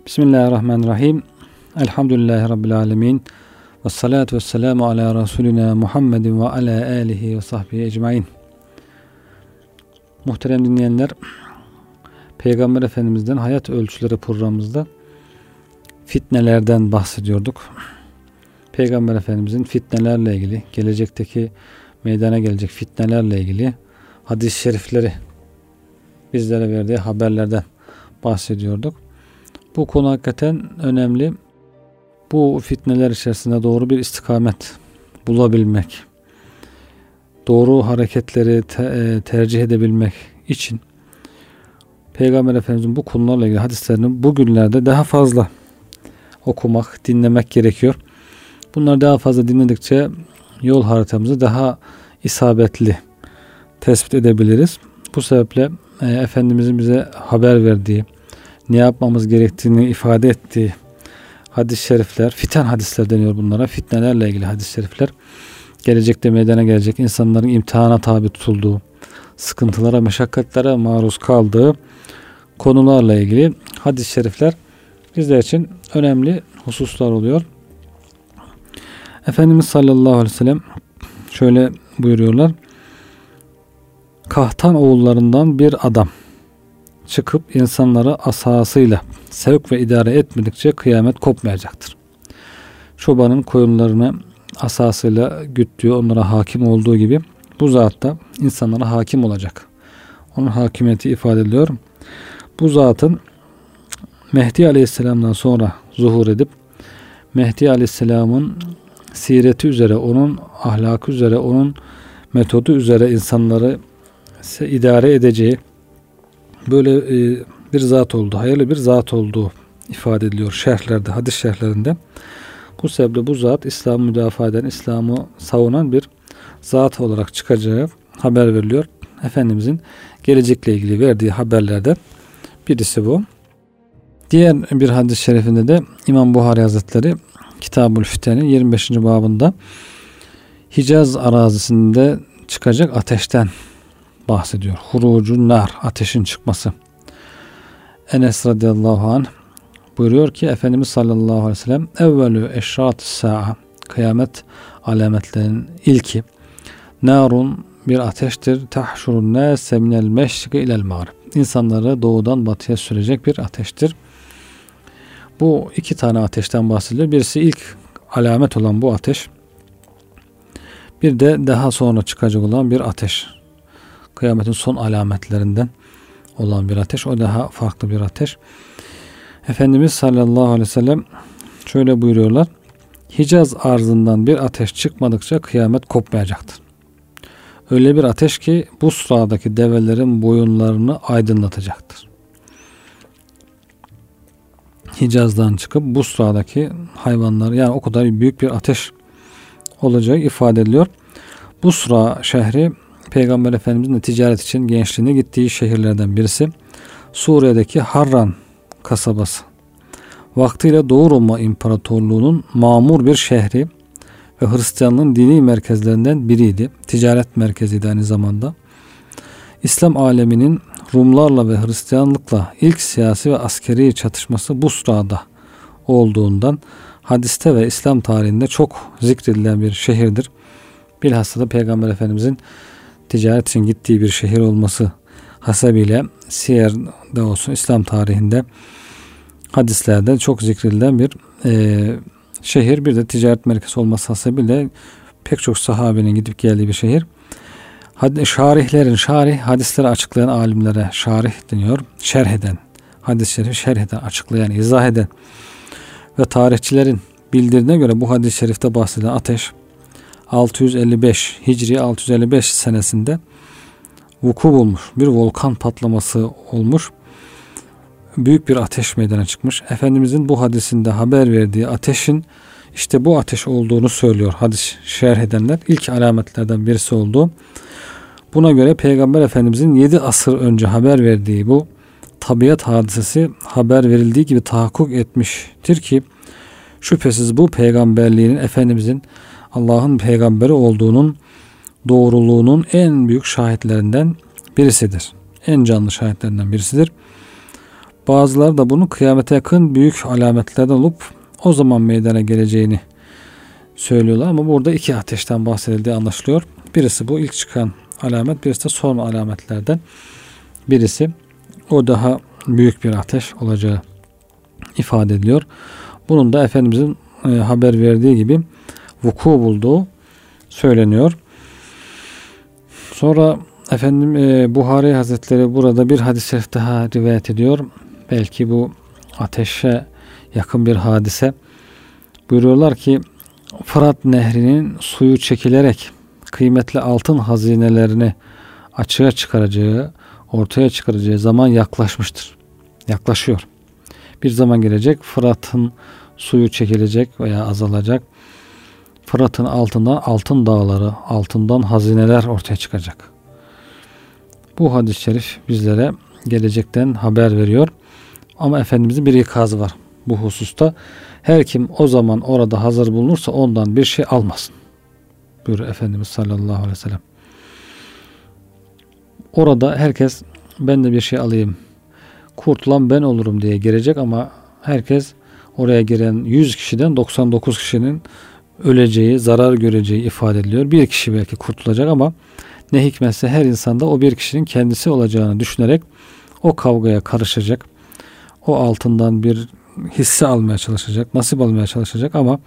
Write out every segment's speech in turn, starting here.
Bismillahirrahmanirrahim. Elhamdülillahi Rabbil alemin. Ve salatu ve selamu ala Resulina Muhammedin ve ala alihi ve sahbihi ecmain. Muhterem dinleyenler, Peygamber Efendimiz'den Hayat Ölçüleri programımızda fitnelerden bahsediyorduk. Peygamber Efendimiz'in fitnelerle ilgili, gelecekteki meydana gelecek fitnelerle ilgili hadis-i şerifleri, bizlere verdiği haberlerden bahsediyorduk. Bu konu hakikaten önemli. Bu fitneler içerisinde doğru bir istikamet bulabilmek, doğru hareketleri tercih edebilmek için Peygamber Efendimiz'in bu konularla ilgili hadislerini bugünlerde daha fazla okumak, dinlemek gerekiyor. Bunları daha fazla dinledikçe yol haritamızı daha isabetli tespit edebiliriz. Bu sebeple Efendimiz'in bize haber verdiği, ne yapmamız gerektiğini ifade ettiği hadis-i şerifler, fiten hadisler deniyor bunlara. Fitnelerle ilgili hadis-i şerifler, gelecekte meydana gelecek insanların imtihana tabi tutulduğu, sıkıntılara, meşakkatlere maruz kaldığı konularla ilgili hadis-i şerifler bizler için önemli hususlar oluyor. Efendimiz sallallahu aleyhi ve sellem şöyle buyuruyorlar: Kahtan oğullarından bir adam çıkıp insanları asasıyla sevk ve idare etmedikçe kıyamet kopmayacaktır. Çobanın koyunlarını asasıyla güttüğü, onlara hakim olduğu gibi bu zat da insanlara hakim olacak. Onun hakimiyeti ifade ediliyor. Bu zatın Mehdi Aleyhisselam'dan sonra zuhur edip Mehdi Aleyhisselam'ın sireti üzere, onun ahlakı üzere, onun metodu üzere insanları idare edeceği böyle bir zat oldu, hayırlı bir zat olduğu ifade ediliyor şerhlerde, hadis şerhlerinde. Bu sebeple bu zat İslam'ı müdafaa eden, İslam'ı savunan bir zat olarak çıkacağı haber veriliyor. Efendimizin gelecekle ilgili verdiği haberlerden birisi bu. Diğer bir hadis-i şerifinde de İmam Buhari Hazretleri Kitab-ül Fiten'in 25. babında Hicaz arazisinde çıkacak ateşten bahsediyor. Hurucun nar, ateşin çıkması. Enes radıyallahu anh buyuruyor ki Efendimiz sallallahu aleyhi ve sellem evvelü eşrat-ı sa'a, kıyamet alametlerinin ilki narun, bir ateştir, tahşurun nâse minel meşriki ilel mağrib, İnsanları doğudan batıya sürecek bir ateştir. Bu iki tane ateşten bahsediliyor. Birisi ilk alamet olan bu ateş. Bir de daha sonra çıkacak olan bir ateş. Kıyametin son alametlerinden olan bir ateş. O daha farklı bir ateş. Efendimiz sallallahu aleyhi ve sellem şöyle buyuruyorlar: Hicaz arzından bir ateş çıkmadıkça kıyamet kopmayacaktır. Öyle bir ateş ki Busra'daki develerin boyunlarını aydınlatacaktır. Hicaz'dan çıkıp Busra'daki hayvanlar, yani o kadar büyük bir ateş olacağı ifade ediliyor. Busra şehri Peygamber Efendimiz'in ticaret için gençliğine gittiği şehirlerden birisi. Suriye'deki Harran kasabası. Vaktiyle Doğu Roma İmparatorluğu'nun mamur bir şehri ve Hristiyanlığın dini merkezlerinden biriydi. Ticaret merkeziydi aynı zamanda. İslam aleminin Rumlarla ve Hristiyanlıkla ilk siyasi ve askeri çatışması Busra'da olduğundan hadiste ve İslam tarihinde çok zikredilen bir şehirdir. Bilhassa da Peygamber Efendimizin ticaret için gittiği bir şehir olması hasebiyle Siyer'de olsun, İslam tarihinde, hadislerde çok zikredilen bir şehir. Bir de ticaret merkezi olması hasebiyle pek çok sahabenin gidip geldiği bir şehir. Şarih hadisleri açıklayan alimlere şarih deniyor. Şerh eden, hadis-i şerifi şerh eden, açıklayan, izah eden ve tarihçilerin bildirdiğine göre bu hadis-i şerifte bahsedilen ateş 655 Hicri 655 senesinde vuku bulmuş. Bir volkan patlaması olmuş. Büyük bir ateş meydana çıkmış. Efendimizin bu hadisinde haber verdiği ateşin işte bu ateş olduğunu söylüyor hadis şerh edenler. İlk alametlerden birisi oldu. Buna göre Peygamber Efendimizin 7 asır önce haber verdiği bu tabiat hadisesi haber verildiği gibi tahakkuk etmiştir ki şüphesiz bu peygamberliğinin, Efendimizin Allah'ın peygamberi olduğunun doğruluğunun en büyük şahitlerinden birisidir. En canlı şahitlerinden birisidir. Bazıları da bunun kıyamete yakın büyük alametlerden olup o zaman meydana geleceğini söylüyorlar ama burada iki ateşten bahsedildiği anlaşılıyor. Birisi bu ilk çıkan alamet, birisi de son alametlerden birisi. O daha büyük bir ateş olacağı ifade ediliyor. Bunun da Efendimizin haber verdiği gibi vuku bulduğu söyleniyor. Sonra Buhari Hazretleri burada bir hadis-i şerif daha rivayet ediyor. Belki bu ateşe yakın bir hadise. Buyuruyorlar ki Fırat Nehri'nin suyu çekilerek kıymetli altın hazinelerini ortaya çıkaracağı zaman yaklaşmıştır. Yaklaşıyor. Bir zaman gelecek, Fırat'ın suyu çekilecek veya azalacak. Fırat'ın altından altın dağları, altından hazineler ortaya çıkacak. Bu hadis-i şerif bizlere gelecekten haber veriyor. Ama Efendimizin bir ikazı var bu hususta. Her kim o zaman orada hazır bulunursa ondan bir şey almasın, buyuruyor Efendimiz sallallahu aleyhi ve sellem. Orada herkes ben de bir şey alayım, kurtulan ben olurum diye girecek ama herkes oraya giren 100 kişiden 99 kişinin öleceği, zarar göreceği ifade ediliyor. Bir kişi belki kurtulacak ama ne hikmetse her insanda o bir kişinin kendisi olacağını düşünerek o kavgaya karışacak. O altından bir hisse almaya çalışacak, nasip almaya çalışacak ama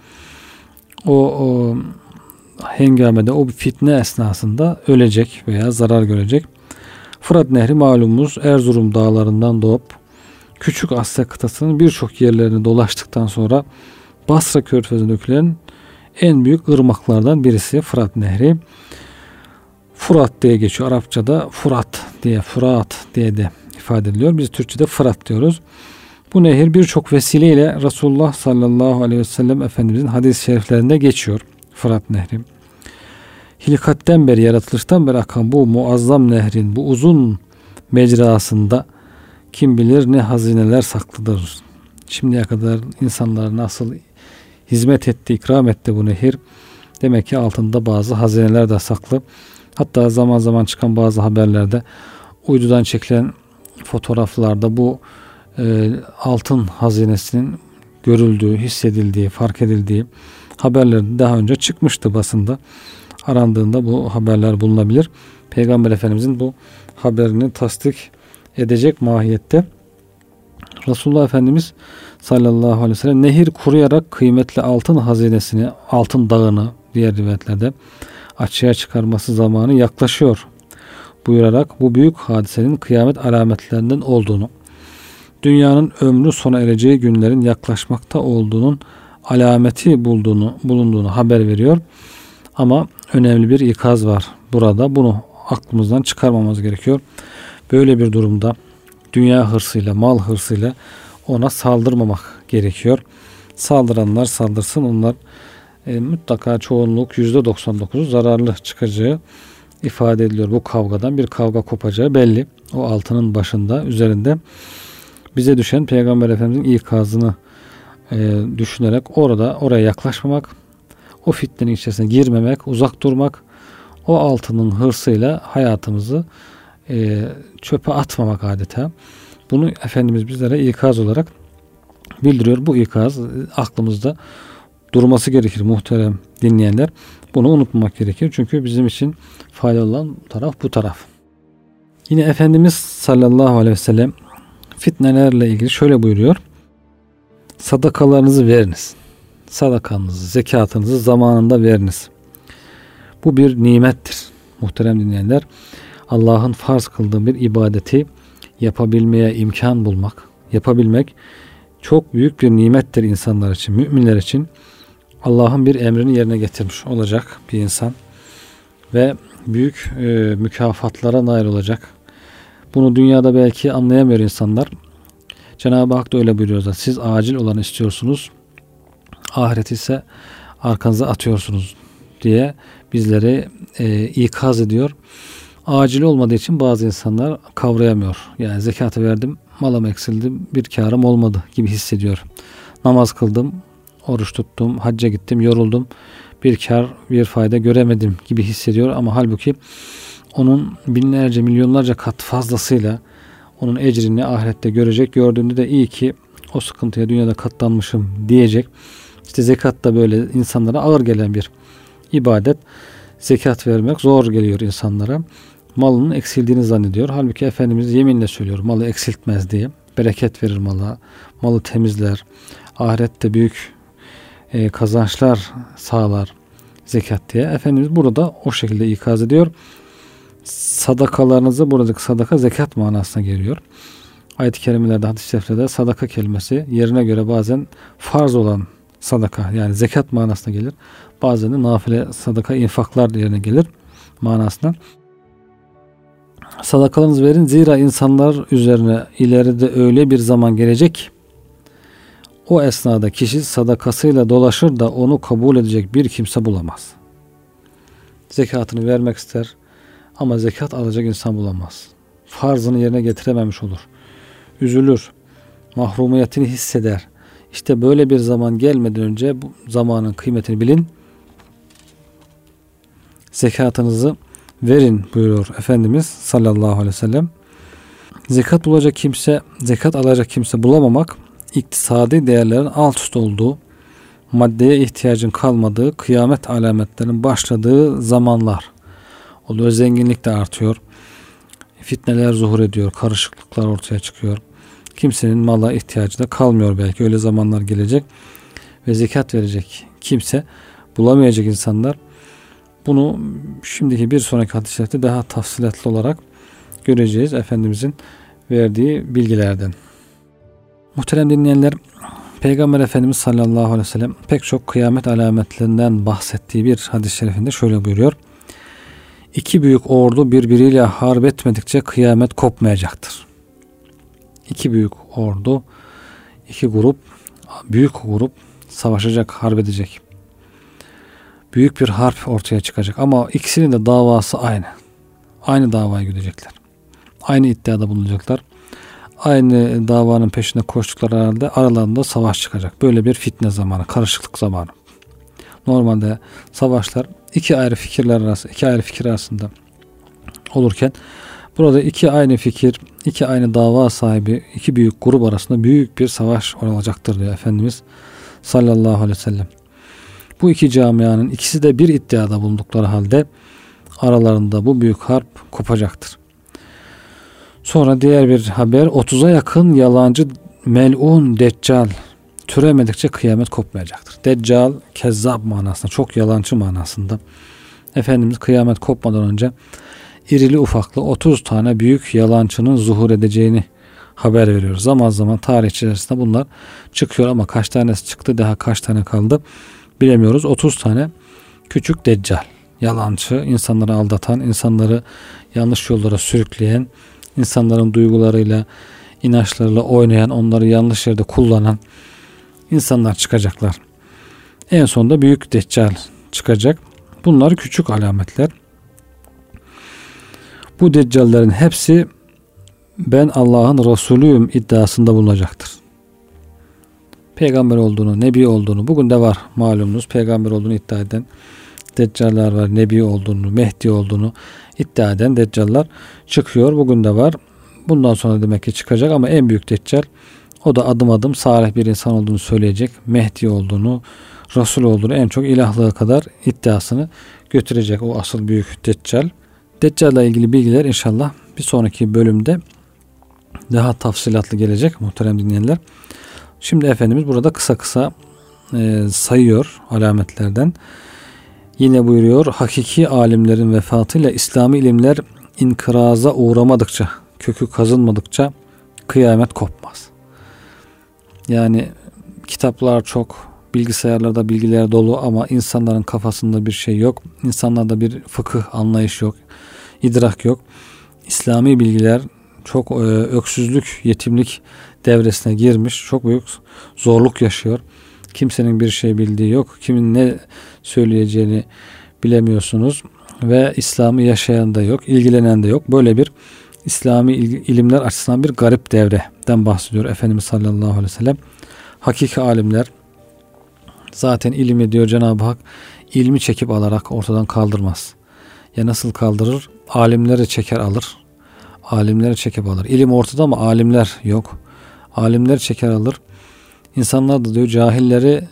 o hengamede, o fitne esnasında ölecek veya zarar görecek. Fırat Nehri malumunuz Erzurum dağlarından doğup Küçük Asya kıtasının birçok yerlerini dolaştıktan sonra Basra Körfezi'ne dökülen en büyük ırmaklardan birisi Fırat Nehri. Fırat diye geçiyor. Arapçada Fırat diye de ifade ediliyor. Biz Türkçe'de Fırat diyoruz. Bu nehir birçok vesileyle Resulullah sallallahu aleyhi ve sellem Efendimizin hadis-i şeriflerinde geçiyor. Fırat Nehri. Hilkatten beri, yaratılıştan beri akan bu muazzam nehrin bu uzun mecrasında kim bilir ne hazineler saklıdır. Şimdiye kadar insanlara nasıl hizmet etti, ikram etti bu nehir. Demek ki altında bazı hazineler de saklı. Hatta zaman zaman çıkan bazı haberlerde uydudan çekilen fotoğraflarda bu altın hazinesinin görüldüğü, hissedildiği, fark edildiği haberler daha önce çıkmıştı basında. Arandığında bu haberler bulunabilir. Peygamber Efendimizin bu haberini tasdik edecek mahiyette. Resulullah Efendimiz sallallahu aleyhi ve sellem nehir kuruyarak kıymetli altın hazinesini, altın dağını diğer rivayetlerde açığa çıkarması zamanı yaklaşıyor buyurarak bu büyük hadisenin kıyamet alametlerinden olduğunu, dünyanın ömrü sona ereceği günlerin yaklaşmakta olduğunun alameti bulunduğunu haber veriyor. Ama önemli bir ikaz var burada. Bunu aklımızdan çıkarmamamız gerekiyor. Böyle bir durumda dünya hırsıyla, mal hırsıyla ona saldırmamak gerekiyor. Saldıranlar saldırsın. Onlar mutlaka çoğunluk %99'u zararlı çıkacağı ifade ediliyor. Bu kavgadan bir kavga kopacağı belli. O altının başında, üzerinde bize düşen Peygamber Efendimizin ikazını düşünerek oraya yaklaşmamak, o fitnenin içerisine girmemek, uzak durmak, o altının hırsıyla hayatımızı çöpe atmamak adeta. Bunu Efendimiz bizlere ikaz olarak bildiriyor. Bu ikaz aklımızda durması gerekir muhterem dinleyenler. Bunu unutmamak gerekir. Çünkü bizim için faydalı olan taraf bu taraf. Yine Efendimiz sallallahu aleyhi ve sellem fitnelerle ilgili şöyle buyuruyor. Sadakalarınızı veriniz. Sadakanızı, zekatınızı zamanında veriniz. Bu bir nimettir. Muhterem dinleyenler, Allah'ın farz kıldığı bir ibadeti yapabilmeye imkan yapabilmek çok büyük bir nimettir insanlar için, müminler için. Allah'ın bir emrini yerine getirmiş olacak bir insan ve büyük mükafatlara nail olacak. Bunu dünyada belki anlayamıyor insanlar. Cenab-ı Hak da öyle buyuruyor zaten. Siz acil olanı istiyorsunuz, ahiret ise arkanıza atıyorsunuz diye bizleri ikaz ediyor. Acil olmadığı için bazı insanlar kavrayamıyor. Yani zekatı verdim, malım eksildi, bir kârım olmadı gibi hissediyor. Namaz kıldım, oruç tuttum, hacca gittim, yoruldum, bir kâr, bir fayda göremedim gibi hissediyor. Ama halbuki onun binlerce, milyonlarca kat fazlasıyla onun ecrini ahirette görecek. Gördüğünde de iyi ki o sıkıntıya dünyada katlanmışım diyecek. İşte zekat da böyle insanlara ağır gelen bir ibadet. Zekat vermek zor geliyor insanlara. Malının eksildiğini zannediyor. Halbuki Efendimiz yeminle söylüyor, malı eksiltmez diye. Bereket verir mala. Malı temizler. Ahirette büyük kazançlar sağlar zekat diye. Efendimiz burada o şekilde ikaz ediyor. Sadakalarınızı, buradaki sadaka zekat manasına geliyor. Ayet-i kerimelerde, hadis-i şeriflerde sadaka kelimesi yerine göre bazen farz olan sadaka, yani zekat manasına gelir. Bazen de nafile sadaka, infaklar yerine gelir manasına. Sadakalarınızı verin, zira insanlar üzerine ileride öyle bir zaman gelecek, o esnada kişi sadakasıyla dolaşır da onu kabul edecek bir kimse bulamaz. Zekatını vermek ister ama zekat alacak insan bulamaz. Farzını yerine getirememiş olur. Üzülür. Mahrumiyetini hisseder. İşte böyle bir zaman gelmeden önce bu zamanın kıymetini bilin. Zekatınızı verin buyuruyor Efendimiz sallallahu aleyhi ve sellem. Zekat bulacak kimse, zekat alacak kimse bulamamak, iktisadi değerlerin alt üst olduğu, maddeye ihtiyacın kalmadığı, kıyamet alametlerinin başladığı zamanlar oluyor. Zenginlik de artıyor. Fitneler zuhur ediyor. Karışıklıklar ortaya çıkıyor. Kimsenin mala ihtiyacı da kalmıyor belki. Öyle zamanlar gelecek ve zekat verecek kimse bulamayacak insanlar. Bunu şimdiki bir sonraki hadislerde daha tafsilatlı olarak göreceğiz Efendimizin verdiği bilgilerden. Muhterem dinleyenler, Peygamber Efendimiz sallallahu aleyhi ve sellem pek çok kıyamet alametlerinden bahsettiği bir hadis-i şerifinde şöyle buyuruyor. İki büyük ordu birbiriyle harp etmedikçe kıyamet kopmayacaktır. İki büyük ordu, büyük grup savaşacak, harp edecek. Büyük bir harp ortaya çıkacak ama ikisinin de davası aynı. Aynı davaya gidecekler. Aynı iddiada bulunacaklar. Aynı davanın peşinde koştukları halde aralarında savaş çıkacak. Böyle bir fitne zamanı, karışıklık zamanı. Normalde savaşlar iki ayrı fikir arasında olurken burada iki aynı fikir, iki aynı dava sahibi, iki büyük grup arasında büyük bir savaş olacaktır diyor Efendimiz sallallahu aleyhi ve sellem. Bu iki camianın ikisi de bir iddiada bulundukları halde aralarında bu büyük harp kopacaktır. Sonra diğer bir haber, 30'a yakın yalancı mel'un deccal türemedikçe kıyamet kopmayacaktır. Deccal, kezzab manasında, çok yalancı manasında. Efendimiz kıyamet kopmadan önce irili ufaklı 30 tane büyük yalancının zuhur edeceğini haber veriyor. Zaman zaman tarih içerisinde bunlar çıkıyor ama kaç tanesi çıktı, daha kaç tane kaldı bilemiyoruz. 30 tane küçük deccal, yalancı, insanları aldatan, insanları yanlış yollara sürükleyen, insanların duygularıyla, inançlarıyla oynayan, onları yanlış yerde kullanan insanlar çıkacaklar. En sonunda büyük deccal çıkacak. Bunlar küçük alametler. Bu deccallerin hepsi ben Allah'ın Resulüyüm iddiasında bulunacaktır. Peygamber olduğunu, nebi olduğunu, bugün de var malumunuz, peygamber olduğunu iddia eden deccaller var, nebi olduğunu, Mehdi olduğunu iddia eden deccallar çıkıyor. Bugün de var. Bundan sonra demek ki çıkacak ama en büyük deccal, o da adım adım salih bir insan olduğunu söyleyecek, Mehdi olduğunu, Resul olduğunu, en çok ilahlığa kadar iddiasını götürecek o asıl büyük deccal. Deccal'la ilgili bilgiler inşallah bir sonraki bölümde daha tafsilatlı gelecek muhterem dinleyenler. Şimdi Efendimiz burada kısa kısa sayıyor alametlerden. Yine buyuruyor, hakiki alimlerin vefatıyla İslami ilimler inkıraza uğramadıkça, kökü kazınmadıkça kıyamet kopmaz. Yani kitaplar çok, bilgisayarlarda bilgiler dolu ama insanların kafasında bir şey yok. İnsanlarda bir fıkıh anlayış yok, idrak yok. İslami bilgiler çok öksüzlük, yetimlik devresine girmiş. Çok büyük zorluk yaşıyor. Kimsenin bir şey bildiği yok. Kimin ne söyleyeceğini bilemiyorsunuz. Ve İslam'ı yaşayan da yok, ilgilenen de yok. Böyle bir İslami ilimler açısından bir garip devreden bahsediyor Efendimiz sallallahu aleyhi ve sellem. Hakiki alimler, zaten ilim diyor Cenab-ı Hak, ilmi çekip alarak ortadan kaldırmaz. Ya nasıl kaldırır? Alimleri çeker alır. Alimleri çekip alır. İlim ortada ama alimler yok. Alimler çeker alır. İnsanlar da diyor cahilleri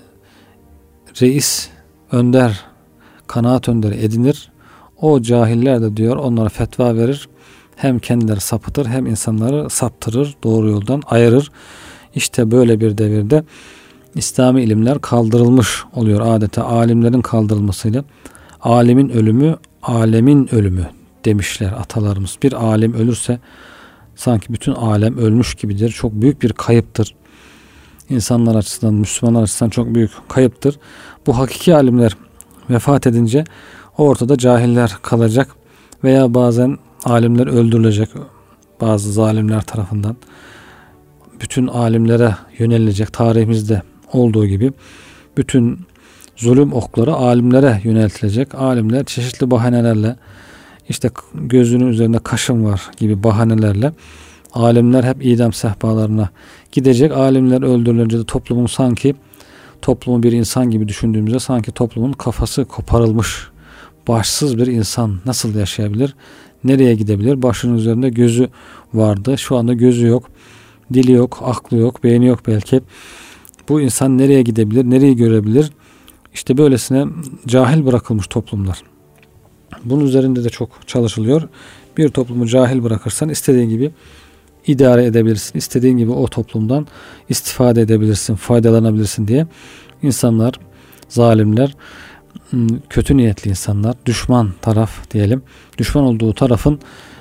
reis, önder, kanaat önderi edinir. O cahiller de diyor onlara fetva verir. Hem kendileri sapıtır hem insanları saptırır, doğru yoldan ayırır. İşte böyle bir devirde İslami ilimler kaldırılmış oluyor adeta. Alimlerin kaldırılmasıyla alimin ölümü, alemin ölümü demişler atalarımız. Bir alim ölürse sanki bütün alem ölmüş gibidir. Çok büyük bir kayıptır. İnsanlar açısından, Müslümanlar açısından çok büyük kayıptır. Bu hakiki alimler vefat edince ortada cahiller kalacak veya bazen alimler öldürülecek bazı zalimler tarafından. Bütün alimlere yönelilecek, tarihimizde olduğu gibi bütün zulüm okları alimlere yöneltilecek. Alimler çeşitli bahanelerle işte gözünün üzerinde kaşın var gibi bahanelerle alimler hep idam sehpalarına gidecek. Alimler öldürülünce de toplumun sanki toplumu bir insan gibi düşündüğümüzde sanki toplumun kafası koparılmış, başsız bir insan nasıl yaşayabilir? Nereye gidebilir? Başının üzerinde gözü vardı. Şu anda gözü yok. Dili yok, aklı yok, beyni yok belki. Bu insan nereye gidebilir? Nereyi görebilir? İşte böylesine cahil bırakılmış toplumlar. Bunun üzerinde de çok çalışılıyor. Bir toplumu cahil bırakırsan istediğin gibi idare edebilirsin. İstediğin gibi o toplumdan istifade edebilirsin, faydalanabilirsin diye insanlar, zalimler, kötü niyetli insanlar, düşman taraf diyelim, düşman olduğu tarafın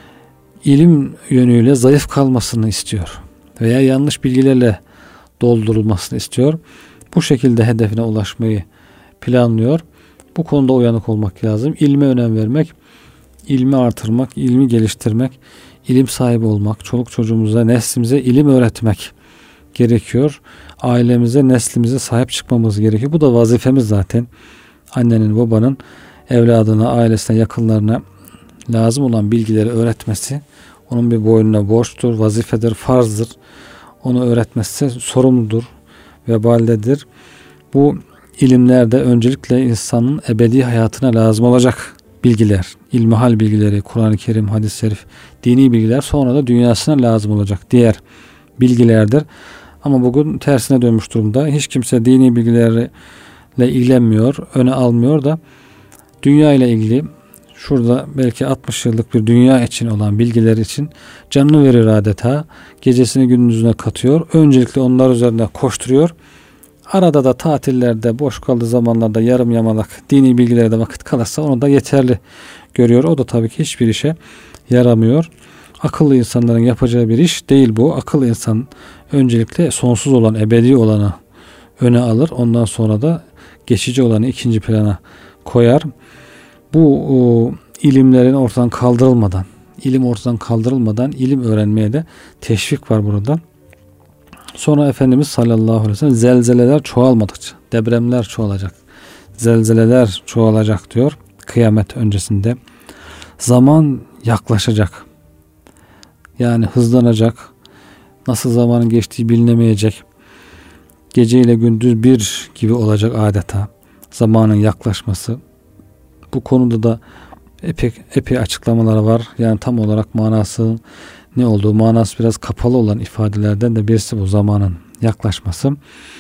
ilim yönüyle zayıf kalmasını istiyor veya yanlış bilgilerle doldurulmasını istiyor. Bu şekilde hedefine ulaşmayı planlıyor. Bu konuda uyanık olmak lazım. İlme önem vermek, ilmi artırmak, ilmi geliştirmek, ilim sahibi olmak, çoluk çocuğumuza, neslimize ilim öğretmek gerekiyor. Ailemize, neslimize sahip çıkmamız gerekiyor. Bu da vazifemiz zaten. Annenin, babanın evladına, ailesine, yakınlarına lazım olan bilgileri öğretmesi onun bir boynuna borçtur, vazifedir, farzdır. Onu öğretmesi sorumludur, vebaldedir. Bu ilimlerde öncelikle insanın ebedi hayatına lazım olacak bilgiler, ilmihal bilgileri, Kur'an-ı Kerim, hadis-i şerif, dini bilgiler, sonra da dünyasına lazım olacak diğer bilgilerdir. Ama bugün tersine dönmüş durumda. Hiç kimse dini bilgilerle ilgilenmiyor, öne almıyor da dünya ile ilgili şurada belki 60 yıllık bir dünya için olan bilgiler için canını verir adeta. Gecesini gündüzüne katıyor. Öncelikle onlar üzerinde koşturuyor. Arada da tatillerde, boş kaldığı zamanlarda yarım yamalak dini bilgilere de vakit kalırsa onu da yeterli görüyor. O da tabii ki hiçbir işe yaramıyor. Akıllı insanların yapacağı bir iş değil bu. Akıllı insan öncelikle sonsuz olan, ebedi olanı öne alır. Ondan sonra da geçici olanı ikinci plana koyar. Bu ilimlerin ortadan kaldırılmadan, ilim ortadan kaldırılmadan ilim öğrenmeye de teşvik var burada. Sonra Efendimiz sallallahu aleyhi ve sellem zelzeleler çoğalmadıkça, depremler çoğalacak, zelzeleler çoğalacak diyor kıyamet öncesinde. Zaman yaklaşacak. Yani hızlanacak. Nasıl zamanın geçtiği bilinemeyecek. Gece ile gündüz bir gibi olacak adeta. Zamanın yaklaşması. Bu konuda da epey açıklamalar var. Yani tam olarak manası ne olduğu, manası biraz kapalı olan ifadelerden de birisi bu, zamanın yaklaşması.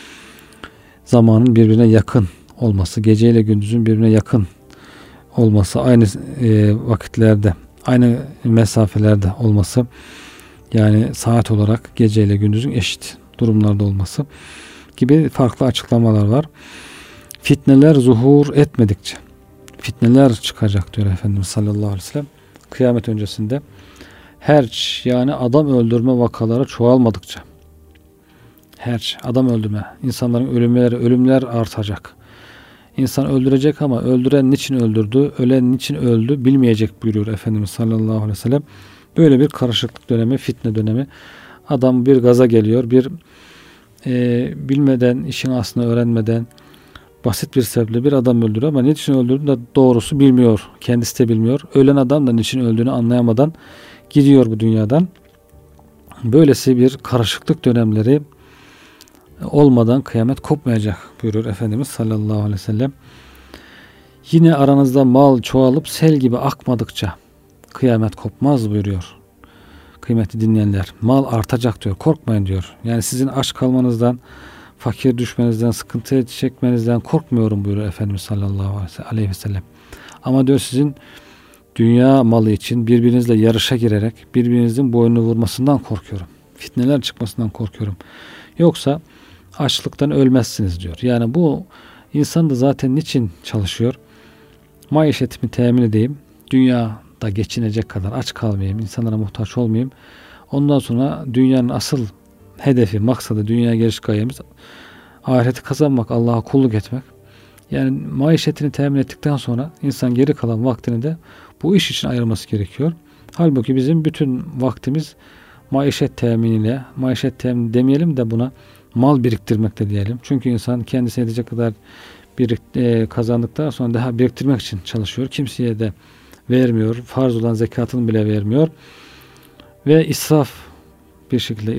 Zamanın birbirine yakın olması, gece ile gündüzün birbirine yakın olması, aynı vakitlerde, aynı mesafelerde olması, yani saat olarak gece ile gündüzün eşit durumlarda olması gibi farklı açıklamalar var. Fitneler zuhur etmedikçe, fitneler çıkacak diyor Efendimiz sallallahu aleyhi ve sellem. Kıyamet öncesinde herç, yani adam öldürme vakaları çoğalmadıkça, herç, adam öldürme, insanların ölümler artacak. İnsan öldürecek ama öldüren niçin öldürdü, ölen niçin öldü bilmeyecek buyuruyor Efendimiz sallallahu aleyhi ve sellem. Böyle bir karışıklık dönemi, fitne dönemi. Adam bir gaza geliyor, bir bilmeden, işin aslını öğrenmeden basit bir sebeple bir adam öldürüyor ama niçin öldürdüğünü de doğrusu bilmiyor. Kendisi de bilmiyor. Ölen adam da niçin öldüğünü anlayamadan gidiyor bu dünyadan. Böylesi bir karışıklık dönemleri olmadan kıyamet kopmayacak buyuruyor Efendimiz sallallahu aleyhi ve sellem. Yine aranızda mal çoğalıp sel gibi akmadıkça kıyamet kopmaz buyuruyor. kıymetli dinleyenler, mal artacak diyor. Korkmayın diyor. Yani sizin aç kalmanızdan, fakir düşmenizden, sıkıntı çekmenizden korkmuyorum buyuruyor Efendimiz sallallahu aleyhi ve sellem. Ama diyor sizin dünya malı için birbirinizle yarışa girerek birbirinizin boynunu vurmasından korkuyorum. Fitneler çıkmasından korkuyorum. Yoksa açlıktan ölmezsiniz diyor. Yani bu insan da zaten niçin çalışıyor? Maişetimi temin edeyim. Dünyada geçinecek kadar aç kalmayayım. İnsanlara muhtaç olmayayım. Ondan sonra dünyanın asıl hedefi, maksadı, dünyaya geliş gayemiz ahireti kazanmak, Allah'a kulluk etmek. Yani maişetini temin ettikten sonra insan geri kalan vaktini de bu iş için ayırması gerekiyor. Halbuki bizim bütün vaktimiz maişet teminiyle, maişet temin demeyelim de buna mal biriktirmekte diyelim. Çünkü insan kendisine yetecek kadar kazandıktan sonra daha biriktirmek için çalışıyor. Kimseye de vermiyor. Farz olan zekatını bile vermiyor. Ve bir şekilde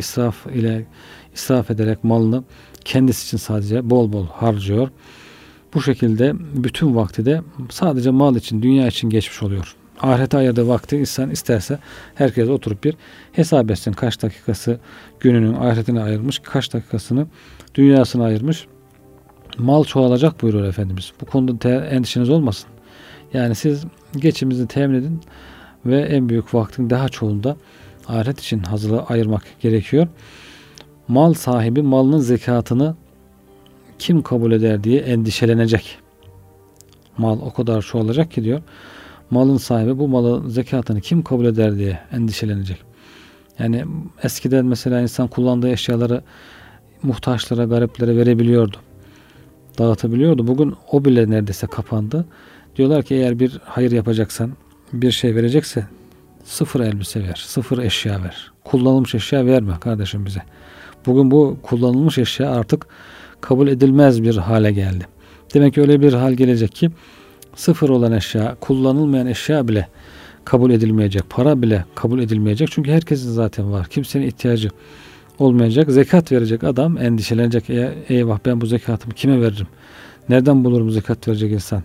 israf ederek malını kendisi için sadece bol bol harcıyor. Bu şekilde bütün vakti de sadece mal için, dünya için geçmiş oluyor. Ahirete ayırdığı vakti insan isterse herkes oturup bir hesap etsin. Kaç dakikası gününün ahiretine ayırmış, kaç dakikasını dünyasına ayırmış. Mal çoğalacak buyuruyor Efendimiz. Bu konuda endişeniz olmasın. Yani siz geçiminizi temin edin ve en büyük vaktin daha çoğunda ahiret için hazırlığı ayırmak gerekiyor. Mal sahibi malının zekatını kim kabul eder diye endişelenecek. Mal o kadar çoğalacak ki diyor. Malın sahibi bu malın zekatını kim kabul eder diye endişelenecek. Yani eskiden mesela insan kullandığı eşyaları muhtaçlara, gariplere verebiliyordu. Dağıtabiliyordu. Bugün o bile neredeyse kapandı. Diyorlar ki eğer bir hayır yapacaksan, bir şey verecekse sıfır elbise ver, sıfır eşya ver. Kullanılmış eşya verme kardeşim bize. Bugün bu kullanılmış eşya artık kabul edilmez bir hale geldi. Demek ki öyle bir hal gelecek ki sıfır olan eşya, kullanılmayan eşya bile kabul edilmeyecek. Para bile kabul edilmeyecek. Çünkü herkesin zaten var. Kimsenin ihtiyacı olmayacak. Zekat verecek adam endişelenecek. Eyvah ben bu zekatımı kime veririm? Nereden bulurum zekat verecek insan?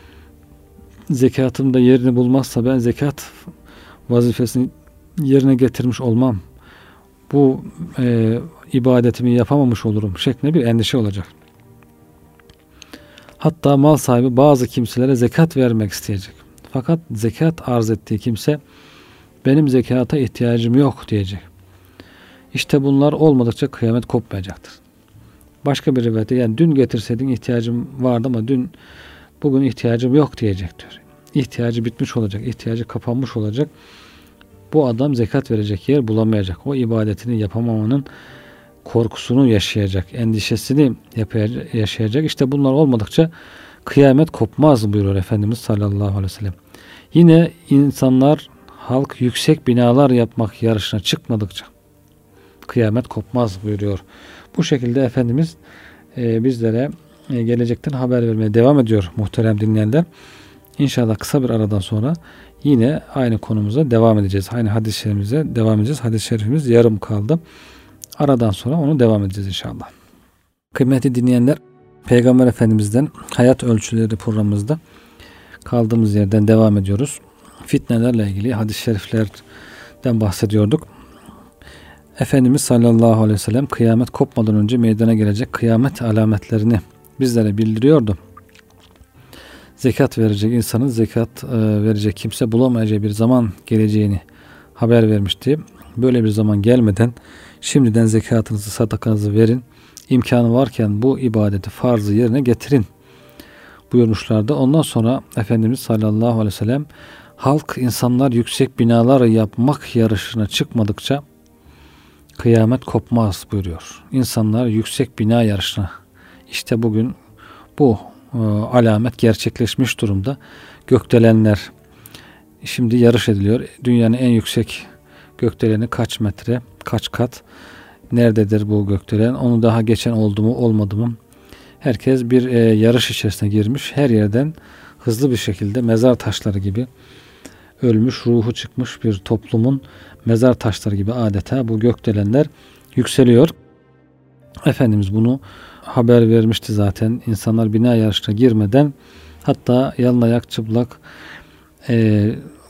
Zekatım da yerini bulmazsa ben zekat vazifesini yerine getirmiş olmam. Bu ibadetimi yapamamış olurum şeklinde bir endişe olacak. Hatta mal sahibi bazı kimselere zekat vermek isteyecek. Fakat zekat arz ettiği kimse benim zekata ihtiyacım yok diyecek. İşte bunlar olmadıkça kıyamet kopmayacaktır. Başka bir rivayette yani dün getirseydin ihtiyacım vardı ama bugün ihtiyacım yok diyecek diyor. İhtiyacı bitmiş olacak, ihtiyacı kapanmış olacak. Bu adam zekat verecek yer bulamayacak. O ibadetini yapamamanın korkusunu yaşayacak, endişesini yaşayacak. İşte bunlar olmadıkça kıyamet kopmaz buyuruyor Efendimiz sallallahu aleyhi ve sellem. Yine insanlar, halk yüksek binalar yapmak yarışına çıkmadıkça kıyamet kopmaz buyuruyor. Bu şekilde Efendimiz bizlere gelecekten haber vermeye devam ediyor muhterem dinleyenler. İnşallah kısa bir aradan sonra yine aynı konumuza devam edeceğiz. Aynı hadis-i şerifimize devam edeceğiz. Hadis-i şerifimiz yarım kaldı. Aradan sonra onu devam edeceğiz inşallah. Kıymetli dinleyenler, Peygamber Efendimiz'den Hayat Ölçüleri programımızda kaldığımız yerden devam ediyoruz. Fitnelerle ilgili hadis-i şeriflerden bahsediyorduk. Efendimiz sallallahu aleyhi ve sellem kıyamet kopmadan önce meydana gelecek kıyamet alametlerini bizlere bildiriyordu. Zekat verecek insanın zekat verecek kimse bulamayacağı bir zaman geleceğini haber vermişti. Böyle bir zaman gelmeden şimdiden zekatınızı, sadakanızı verin. İmkanı varken bu ibadeti, farzı yerine getirin buyurmuşlardı. Ondan sonra Efendimiz sallallahu aleyhi ve sellem halk, insanlar yüksek binalar yapmak yarışına çıkmadıkça kıyamet kopmaz buyuruyor. İnsanlar yüksek bina yarışına, işte bugün bu alamet gerçekleşmiş durumda. Gökdelenler şimdi yarış ediliyor. Dünyanın en yüksek gökdeleni kaç metre, kaç kat, nerededir bu gökdelen, onu daha geçen oldu mu olmadı mı? Herkes bir yarış içerisine girmiş. Her yerden hızlı bir şekilde mezar taşları gibi ölmüş, ruhu çıkmış bir toplumun mezar taşları gibi adeta bu gökdelenler yükseliyor. Efendimiz bunu haber vermişti zaten. İnsanlar bina yarışına girmeden, hatta yalın ayak çıplak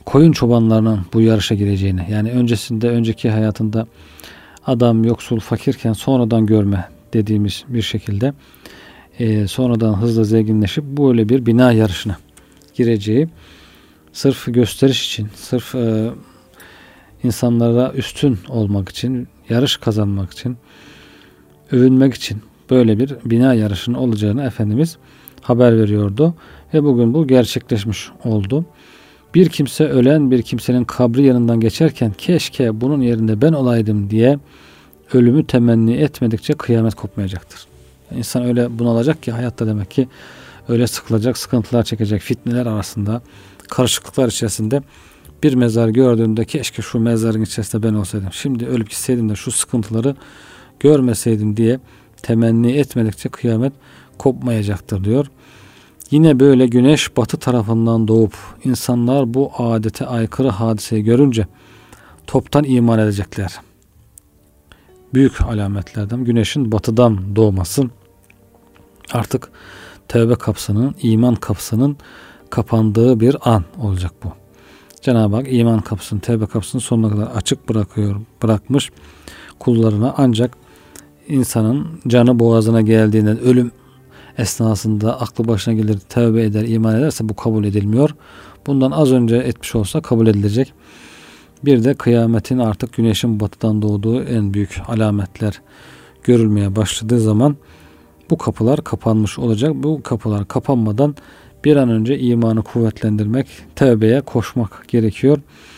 koyun çobanlarının bu yarışa gireceğini, yani önceki hayatında adam yoksul fakirken sonradan görme dediğimiz bir şekilde sonradan hızla zenginleşip böyle bir bina yarışına gireceği, sırf gösteriş için, sırf insanlara üstün olmak için, yarış kazanmak için, övünmek için böyle bir bina yarışının olacağını Efendimiz haber veriyordu. Ve bugün bu gerçekleşmiş oldu. Bir kimse, ölen bir kimsenin kabri yanından geçerken keşke bunun yerinde ben olaydım diye ölümü temenni etmedikçe kıyamet kopmayacaktır. İnsan öyle bunalacak ki hayatta, demek ki öyle sıkılacak, sıkıntılar çekecek, fitneler arasında, karışıklıklar içerisinde bir mezar gördüğünde keşke şu mezarın içerisinde ben olsaydım, şimdi ölüp gitseydim de şu sıkıntıları görmeseydim diye temenni etmedikçe kıyamet kopmayacaktır diyor. Yine böyle güneş batı tarafından doğup insanlar bu adete aykırı hadiseyi görünce toptan iman edecekler. Büyük alametlerden güneşin batıdan doğması, artık tevbe kapısının, iman kapısının kapandığı bir an olacak bu. Cenab-ı Hak iman kapısını, tevbe kapısını sonuna kadar açık bırakmış kullarına, ancak insanın canı boğazına geldiğinde, ölüm esnasında aklı başına gelir, tevbe eder, iman ederse bu kabul edilmiyor. Bundan az önce etmiş olsa kabul edilecek. Bir de kıyametin, artık güneşin batıdan doğduğu en büyük alametler görülmeye başladığı zaman bu kapılar kapanmış olacak. Bu kapılar kapanmadan bir an önce imanı kuvvetlendirmek, tevbeye koşmak gerekiyor.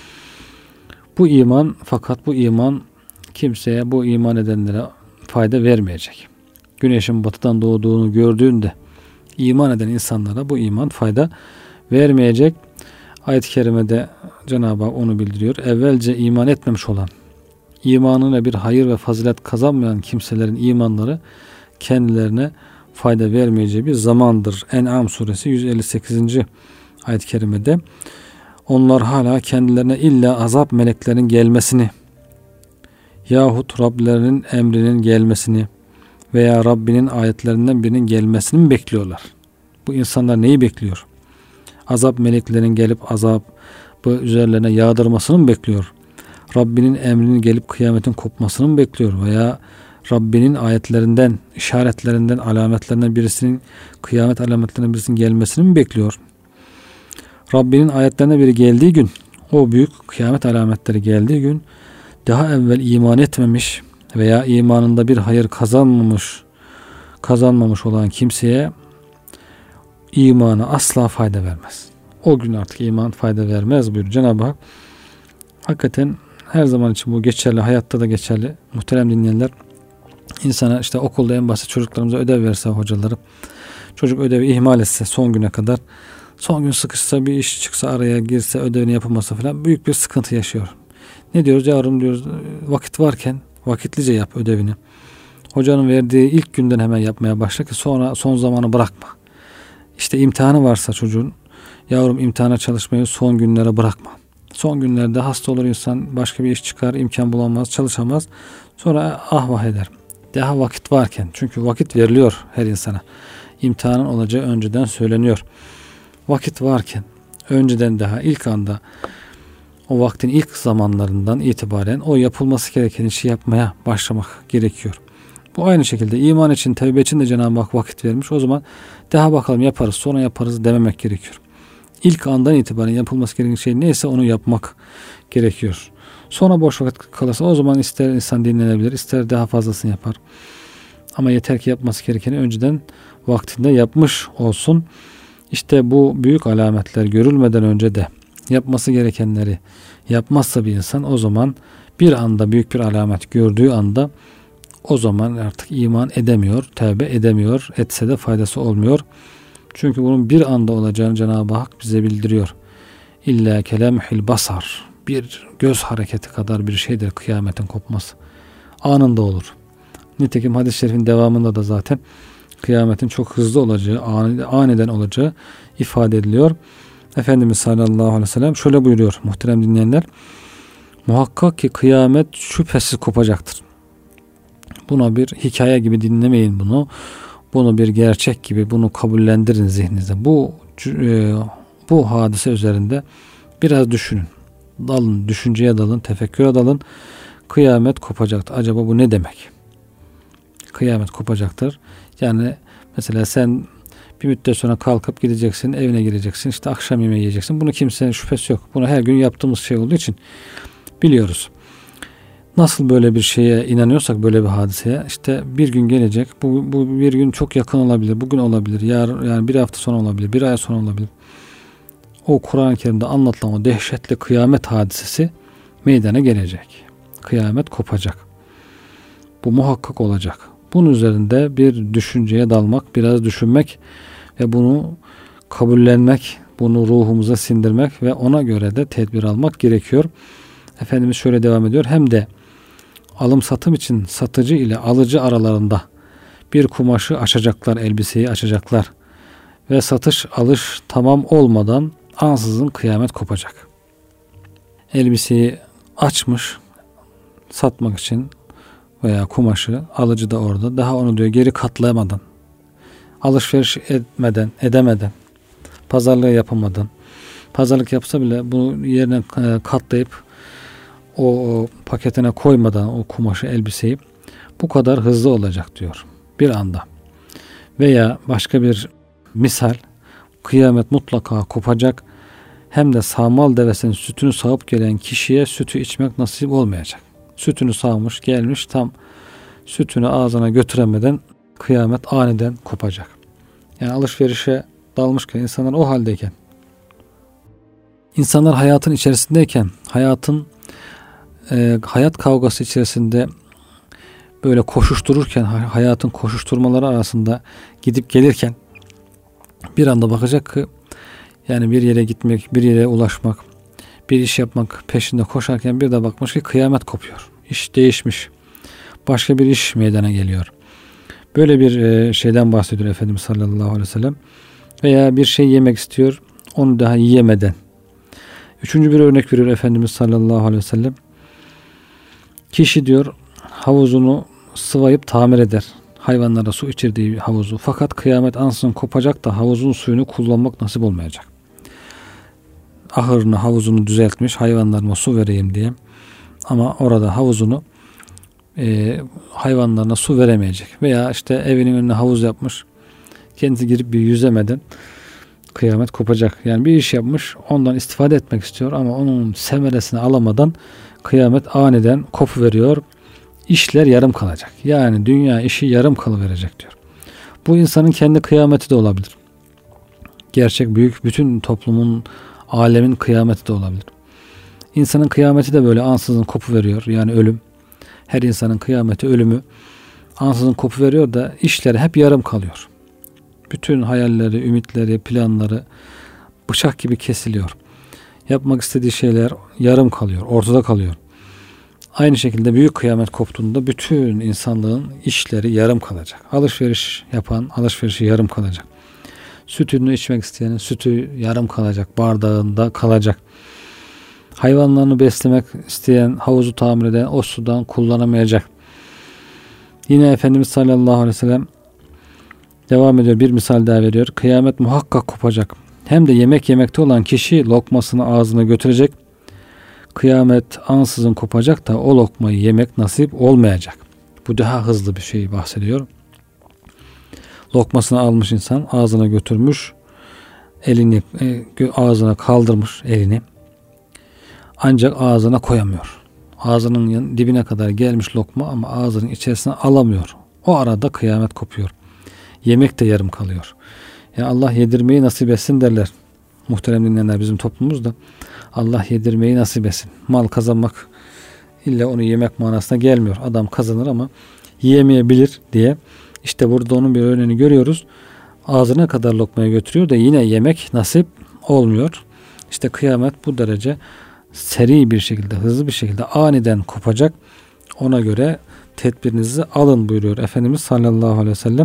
Fakat bu iman kimseye, bu iman edenlere fayda vermeyecek. Güneşin batıdan doğduğunu gördüğünde iman eden insanlara bu iman fayda vermeyecek. Ayet-i kerimede Cenab-ı Hak onu bildiriyor. Evvelce iman etmemiş olan, imanıyla bir hayır ve fazilet kazanmayan kimselerin imanları kendilerine fayda vermeyeceği bir zamandır. En'am suresi 158. ayet-i kerimede onlar hala kendilerine illa azap meleklerinin gelmesini yahut Rablerinin emrinin gelmesini veya Rabbinin ayetlerinden birinin gelmesini mi bekliyorlar? Bu insanlar neyi bekliyor? Azap meleklerinin gelip azabı üzerlerine yağdırmasını mı bekliyor? Rabbinin emrinin gelip kıyametin kopmasını mı bekliyor? Veya Rabbinin ayetlerinden, işaretlerinden, alametlerinden birisinin, kıyamet alametlerinden birisinin gelmesini mi bekliyor? Rabbinin ayetlerinden biri geldiği gün, o büyük kıyamet alametleri geldiği gün, daha evvel iman etmemiş veya imanında bir hayır kazanmamış olan kimseye imanı asla fayda vermez. O gün artık iman fayda vermez buyuruyor Cenab-ı Hak. Hakikaten her zaman için bu geçerli, hayatta da geçerli. Muhterem dinleyenler, insana işte okulda en basit çocuklarımıza ödev verse hocaları, çocuk ödevi ihmal etse son güne kadar, son gün sıkışsa, bir iş çıksa, araya girse, ödevini yapamasa falan büyük bir sıkıntı yaşıyor. Ne diyoruz? Yavrum diyoruz, vakit varken vakitlice yap ödevini. Hocanın verdiği ilk günden hemen yapmaya başla ki sonra son zamanı bırakma. İşte imtihanı varsa çocuğun, yavrum imtihana çalışmayı son günlere bırakma. Son günlerde hasta olur insan, başka bir iş çıkar, imkan bulamaz, çalışamaz. Sonra ah vah eder. Daha vakit varken, çünkü vakit veriliyor her insana. İmtihanın olacağı önceden söyleniyor. Vakit varken, önceden, daha ilk anda, o vaktin ilk zamanlarından itibaren o yapılması gereken işi yapmaya başlamak gerekiyor. Bu aynı şekilde iman için, tevbe için de Cenab-ı Hak vakit vermiş. O zaman daha bakalım yaparız, sonra yaparız dememek gerekiyor. İlk andan itibaren yapılması gereken şey neyse onu yapmak gerekiyor. Sonra boş vakit kalırsa o zaman ister insan dinlenebilir, ister daha fazlasını yapar. Ama yeter ki yapması gerekeni önceden vaktinde yapmış olsun. İşte bu büyük alametler görülmeden önce de yapması gerekenleri yapmazsa bir insan, o zaman bir anda büyük bir alamet gördüğü anda o zaman artık iman edemiyor, tevbe edemiyor, etse de faydası olmuyor. Çünkü bunun bir anda olacağını Cenab-ı Hak bize bildiriyor. İlla kelemhil basar, bir göz hareketi kadar bir şeydir kıyametin kopması. Anında olur. Nitekim hadis-i şerifin devamında da zaten kıyametin çok hızlı olacağı, aniden olacağı ifade ediliyor. Efendimiz sallallahu aleyhi ve sellem şöyle buyuruyor muhterem dinleyenler. Muhakkak ki kıyamet şüphesiz kopacaktır. Buna bir hikaye gibi dinlemeyin bunu. Bunu bir gerçek gibi, bunu kabullendirin zihninizde. Bu hadise üzerinde Biraz düşünün. Dalın, düşünceye dalın, tefekküre dalın. Kıyamet kopacaktır. Acaba bu ne demek? Kıyamet kopacaktır. Yani mesela sen bir müddet sonra kalkıp gideceksin, evine gireceksin, işte akşam yemeği yiyeceksin. Bunu kimsenin şüphesi yok. Bunu her gün yaptığımız şey olduğu için biliyoruz. Nasıl böyle bir şeye inanıyorsak, böyle bir hadiseye, işte bir gün gelecek. Bu bir gün çok yakın olabilir. Bugün olabilir. Yarın, yani bir hafta sonra olabilir. Bir ay sonra olabilir. O Kur'an-ı Kerim'de anlatılan o dehşetli kıyamet hadisesi meydana gelecek. Kıyamet kopacak. Bu muhakkak olacak. Bunun üzerinde bir düşünceye dalmak, biraz düşünmek ve bunu kabullenmek, bunu ruhumuza sindirmek ve ona göre de tedbir almak gerekiyor. Efendimiz şöyle devam ediyor. Hem de alım satım için satıcı ile alıcı aralarında bir kumaşı açacaklar, elbiseyi açacaklar ve satış alış tamam olmadan ansızın kıyamet kopacak. Elbiseyi açmış satmak için veya kumaşı, alıcı da orada, daha onu diyor geri katlayamadan, alışveriş edemeden, pazarlığı yapamadan, pazarlık yapsa bile bunu yerine katlayıp o paketine koymadan o kumaşı, elbiseyi, bu kadar hızlı olacak diyor bir anda. Veya başka bir misal, kıyamet mutlaka kopacak, hem de sağmal devesinin sütünü sağıp gelen kişiye sütü içmek nasip olmayacak. Sütünü sağmış gelmiş, tam sütünü ağzına götüremeden kıyamet aniden kopacak. Yani alışverişe dalmışken, insanlar o haldeyken, insanlar hayatın içerisindeyken, hayat kavgası içerisinde böyle koşuştururken, hayatın koşuşturmaları arasında gidip gelirken bir anda bakacak ki, yani bir yere gitmek, bir yere ulaşmak, bir iş yapmak peşinde koşarken bir de bakmış ki kıyamet kopuyor. İş değişmiş. Başka bir iş meydana geliyor. Böyle bir şeyden bahsediyor Efendimiz sallallahu aleyhi ve sellem. Veya bir şey yemek istiyor, onu daha yiyemeden. Üçüncü bir örnek veriyor Efendimiz sallallahu aleyhi ve sellem. Kişi diyor havuzunu sıvayıp tamir eder. Hayvanlara su içirdiği havuzu. Fakat kıyamet ansızın kopacak da havuzun suyunu kullanmak nasip olmayacak. Ahırını, havuzunu düzeltmiş, hayvanlarıma su vereyim diye. Ama orada havuzunu hayvanlarına su veremeyecek. Veya işte evinin önüne havuz yapmış. Kendisi girip bir yüzemeden kıyamet kopacak. Yani bir iş yapmış, ondan istifade etmek istiyor ama onun semeresini alamadan kıyamet aniden kopuveriyor. İşler yarım kalacak. Yani dünya işi yarım kalıverecek diyor. Bu insanın kendi kıyameti de olabilir. Gerçek büyük bütün toplumun, alemin kıyameti de olabilir. İnsanın kıyameti de böyle ansızın kopuveriyor. Yani ölüm. Her insanın kıyameti, ölümü ansızın kopuveriyor da işleri hep yarım kalıyor. Bütün hayalleri, ümitleri, planları bıçak gibi kesiliyor. Yapmak istediği şeyler yarım kalıyor, ortada kalıyor. Aynı şekilde büyük kıyamet koptuğunda bütün insanlığın işleri yarım kalacak. Alışveriş yapan alışverişi yarım kalacak. Sütünü içmek isteyenin sütü yarım kalacak, bardağında kalacak. Hayvanlarını beslemek isteyen, havuzu tamir eden o sudan kullanamayacak. Yine Efendimiz sallallahu aleyhi ve sellem devam ediyor, bir misal daha veriyor. Kıyamet muhakkak kopacak. Hem de yemek yemekte olan kişi lokmasını ağzına götürecek. Kıyamet ansızın kopacak da o lokmayı yemek nasip olmayacak. Bu daha hızlı bir şey bahsediyor. Lokmasını almış insan, ağzına götürmüş, elini ağzına kaldırmış elini. Ancak ağzına koyamıyor. Ağzının dibine kadar gelmiş lokma ama ağzının içerisine alamıyor. O arada kıyamet kopuyor. Yemek de yarım kalıyor. Ya Allah yedirmeyi nasip etsin derler. Muhterem dinleyenler, bizim toplumumuzda Allah yedirmeyi nasip etsin. Mal kazanmak illa onu yemek manasına gelmiyor. Adam kazanır ama yiyemeyebilir diye. İşte burada onun bir örneğini görüyoruz. Ağzına kadar lokmaya götürüyor da yine yemek nasip olmuyor. İşte kıyamet bu derece seri bir şekilde, hızlı bir şekilde aniden kopacak. Ona göre tedbirinizi alın buyuruyor Efendimiz sallallahu aleyhi ve sellem.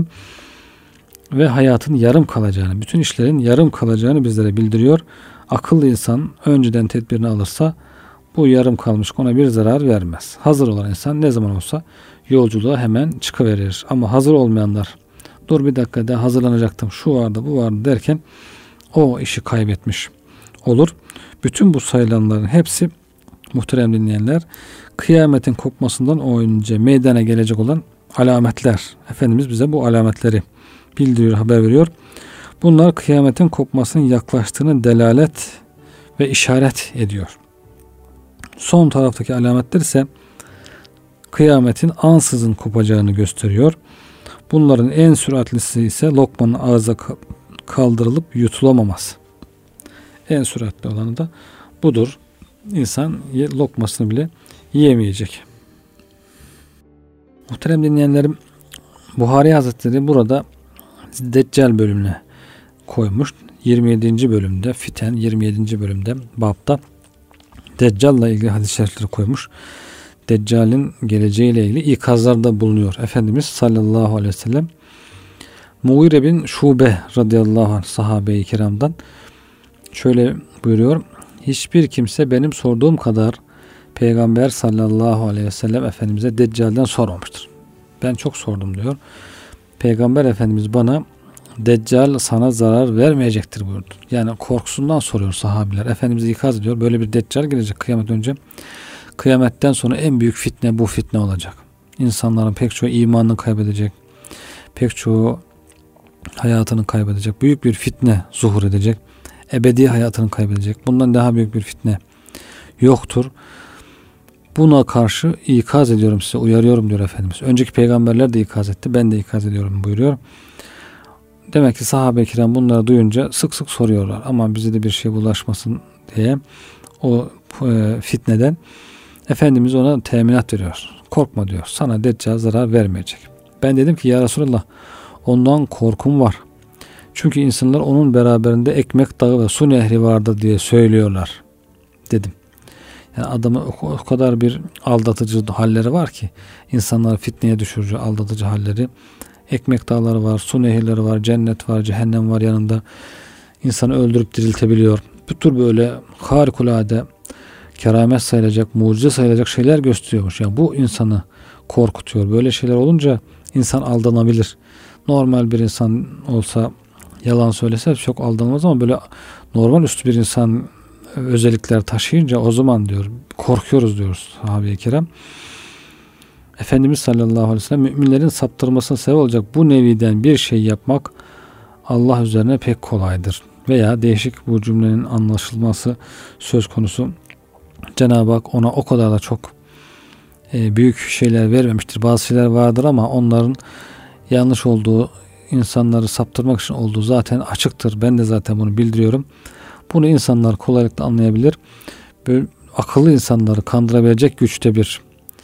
Ve hayatın yarım kalacağını, bütün işlerin yarım kalacağını bizlere bildiriyor. Akıllı insan önceden tedbirini alırsa bu yarım kalmış ona bir zarar vermez. Hazır olan insan ne zaman olsa yolculuğa hemen çıkıverir. Ama hazır olmayanlar, dur bir dakika daha hazırlanacaktım, şu vardı bu vardı derken o işi kaybetmiş olur. Bütün bu sayılanların hepsi muhterem dinleyenler kıyametin kopmasından önce meydana gelecek olan alametler. Efendimiz bize bu alametleri bildiriyor, haber veriyor. Bunlar kıyametin kopmasının yaklaştığını delalet ve işaret ediyor. Son taraftaki alametler ise kıyametin ansızın kopacağını gösteriyor. Bunların en süratlisi ise lokmanın ağza kaldırılıp yutulamaması. En süratli olanı da budur. İnsan lokmasını bile yiyemeyecek. Muhterem dinleyenlerim, Buhari Hazretleri burada Deccal bölümüne koymuş. 27. bölümde Fiten 27. bölümde babda Deccal'la ilgili hadis-i şerifleri koymuş. Deccal'in geleceğiyle ilgili ikazlarda bulunuyor. Efendimiz sallallahu aleyhi ve sellem Mughire bin Şube radıyallahu anh sahabe-i kiramdan şöyle buyuruyor. Hiçbir kimse benim sorduğum kadar Peygamber sallallahu aleyhi ve sellem Efendimiz'e Deccal'den sormamıştır. Ben çok sordum diyor. Peygamber Efendimiz bana Deccal sana zarar vermeyecektir buyurdu. Yani korkusundan soruyor sahabiler. Efendimiz ikaz ediyor. Böyle bir Deccal gelecek kıyamet önce. Kıyametten sonra en büyük fitne bu fitne olacak. İnsanların pek çoğu imanını kaybedecek. Pek çoğu hayatını kaybedecek. Büyük bir fitne zuhur edecek. Ebedi hayatını kaybedecek. Bundan daha büyük bir fitne yoktur. Buna karşı ikaz ediyorum size, uyarıyorum diyor Efendimiz. Önceki peygamberler de ikaz etti. Ben de ikaz ediyorum buyuruyor. Demek ki sahabe-i kiram bunları duyunca sık sık soruyorlar. Aman bize de bir şey bulaşmasın diye o fitneden Efendimiz ona teminat veriyor. Korkma diyor. Sana Deccal zarar vermeyecek. Ben dedim ki ya Resulallah ondan korkum var. Çünkü insanlar onun beraberinde ekmek dağı ve su nehri vardı diye söylüyorlar dedim. Yani adamı o kadar bir aldatıcı halleri var ki insanları fitneye düşürücü aldatıcı halleri. Ekmek dağları var, su nehirleri var, cennet var, cehennem var yanında. İnsanı öldürüp diriltebiliyor. Bu tür böyle harikulade keramet sayılacak, mucize sayılacak şeyler gösteriyormuş. Yani bu insanı korkutuyor. Böyle şeyler olunca insan aldanabilir. Normal bir insan olsa yalan söylese çok aldanmaz ama böyle normal üstü bir insan özellikler taşıyınca o zaman diyor korkuyoruz diyoruz sahabe-i kiram. Efendimiz sallallahu aleyhi ve sellem müminlerin saptırmasına sebep olacak bu neviden bir şey yapmak Allah üzerine pek kolaydır. Veya değişik bu cümlenin anlaşılması söz konusu. Cenab-ı Hak ona o kadar da çok büyük şeyler vermemiştir. Bazı şeyler vardır ama onların yanlış olduğu, insanları saptırmak için olduğu zaten açıktır. Ben de zaten bunu bildiriyorum. Bunu insanlar kolaylıkla anlayabilir. Böyle akıllı insanları kandırabilecek güçte bir